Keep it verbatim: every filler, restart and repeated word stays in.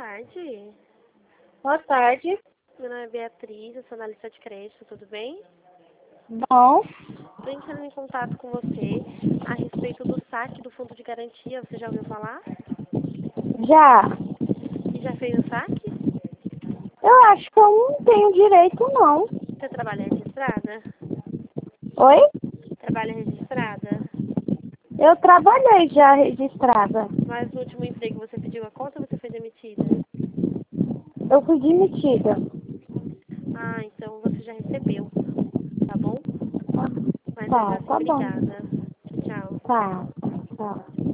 tarde. Boa tarde. Meu nome é Beatriz, eu sou analista de crédito, tudo bem? Bom, Estou entrando em contato com você a respeito do saque do fundo de garantia. Você já ouviu falar? já. E já fez o saque? Eu acho que eu não tenho direito, não. Você trabalha registrada? Oi? Trabalha registrada? Eu trabalhei já registrada. Mas no último emprego você pediu a conta ou você foi demitida? Eu fui demitida. Ah, então você já recebeu, tá bom? Mas ainda Tá, assim, tá bom. obrigada. Tchau, tchau. Tá, tá.